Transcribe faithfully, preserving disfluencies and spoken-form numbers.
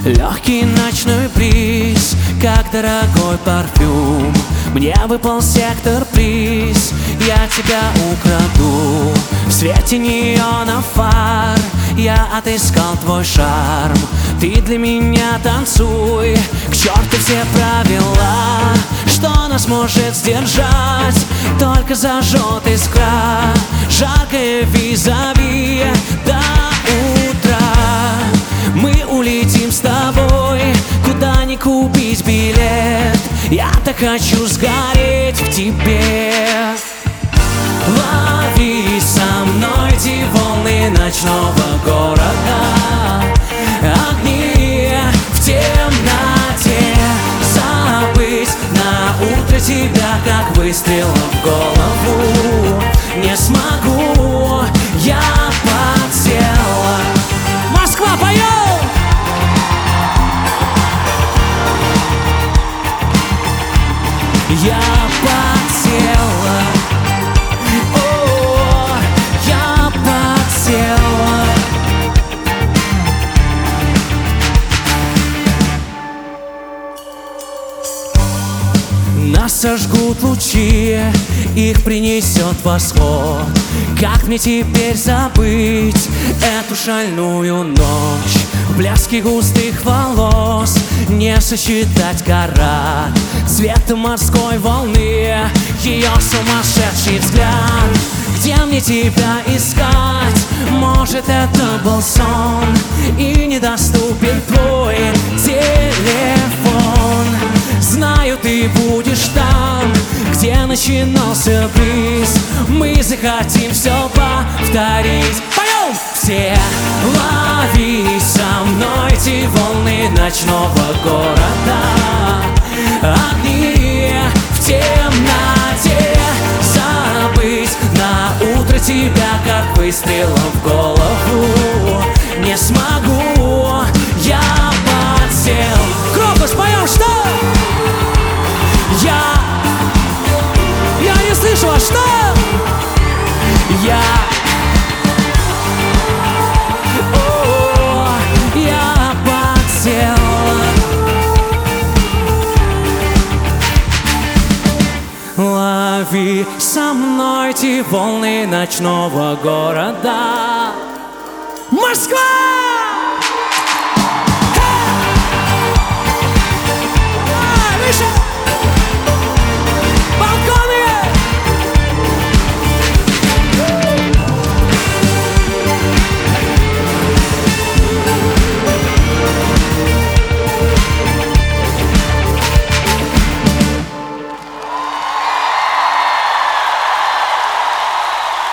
Легкий ночной бриз, как дорогой парфюм. Мне выпал сектор приз, я тебя украду. В свете неона фар я отыскал твой шарм. Ты для меня танцуй, к черту все правила. Что нас может сдержать? Только зажжет искра. Жаркое визави до утра. Мы улетим с тобой, куда ни купить билет. Я так хочу сгореть в тебе. Лови со мной эти волны ночного города. Огни в темноте. Забыть на утро тебя, как выстрел в голову, не смогу, я подсела. Москва, поет! Я подсела, о, я подсела. Нас сожгут лучи, их принесет восход. Как мне теперь забыть эту шальную ночь? В блеске густых волос не сосчитать гора. Цвета морской волны, ее сумасшедший взгляд. Где мне тебя искать? Может, это был сон, и недоступен твой телефон. Знаю, ты будешь там, где начинался бриз. Мы захотим все повторить. Поем! Все лови со мной эти волны ночного города. Огни в темноте. Забыть на утро тебя, как выстрелом в голову, не смогу, я подсел. Громко споем, что? Я, я не слышу, а что? Я, о, я подсел. Лови со мной эти волны ночного города. Москва!